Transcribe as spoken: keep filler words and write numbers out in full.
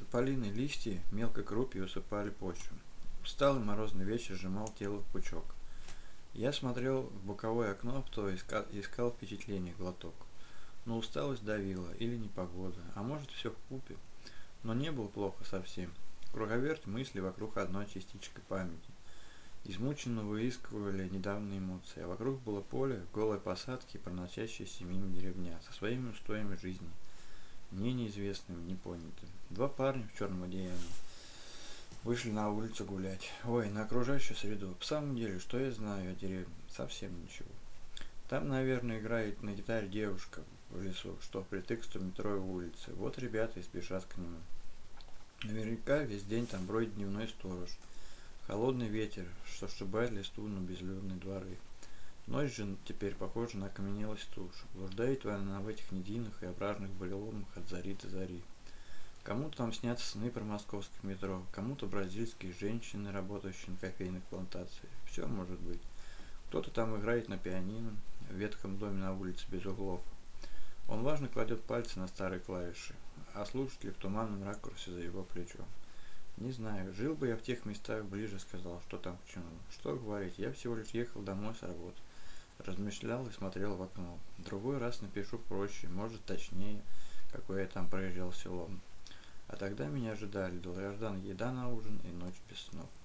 Тополиные листья мелкой крупью усыпали почву. Усталый морозный вечер сжимал тело в пучок. Я смотрел в боковое окно, то искал, искал впечатление глоток. Но усталость давила, или непогода, а может все вкупе. Но не было плохо совсем. Круговерть мысли вокруг одной частички памяти. Измученно выискивали недавние эмоции, а вокруг было поле, голые посадки, проносящиеся мимо деревня, со своими устоями жизни, мне неизвестными, непонятыми. Два парня в черном одеянии вышли на улицу гулять. Ой, на окружающую среду. В самом деле, что я знаю о деревне? Совсем ничего. Там, наверное, играет на гитаре девушка в лесу, что впритык стометровой улицы. Вот ребята и спешат к нему. Наверняка весь день там бродит дневной сторож. Холодный ветер, что сшибает листву на безлюдные дворы. Ночь же теперь похожа на окаменелость туши. Блуждает она в этих низинах и ображенных буреломах от зари до зари. Кому-то там снятся сны про московское метро, кому-то бразильские женщины, работающие на кофейных плантациях. Все может быть. Кто-то там играет на пианино в ветхом доме на улице без углов. Он важно кладет пальцы на старые клавиши, а слушатели в туманном ракурсе за его плечом. Не знаю, жил бы я в тех местах, ближе сказал, что там к чему. Что говорить, я всего лишь ехал домой с работы. Размышлял и смотрел в окно. Другой раз напишу проще, может точнее, какое я там проезжал селом. А тогда меня ожидали долгожданная еда на ужин и ночь без снов.